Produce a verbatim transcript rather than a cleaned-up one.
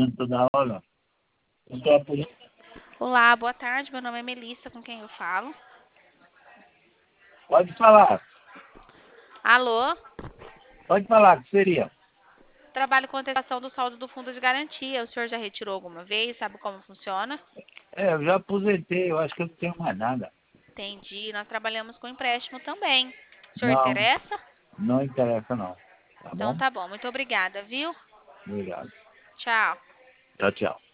ligando toda hora. Eu sou a polícia. Olá, boa tarde. Meu nome é Melissa, com quem eu falo? Pode falar. Alô? Pode falar, que seria? Trabalho com antecipação do saldo do fundo de garantia. O senhor já retirou alguma vez? Sabe como funciona? É, eu já aposentei, eu acho que eu não tenho mais nada. Entendi. Nós trabalhamos com empréstimo também. O senhor Não, interessa? não interessa não. Tá Então bom? tá bom. Muito obrigada, viu? Obrigado. Tchau. Tchau, tchau.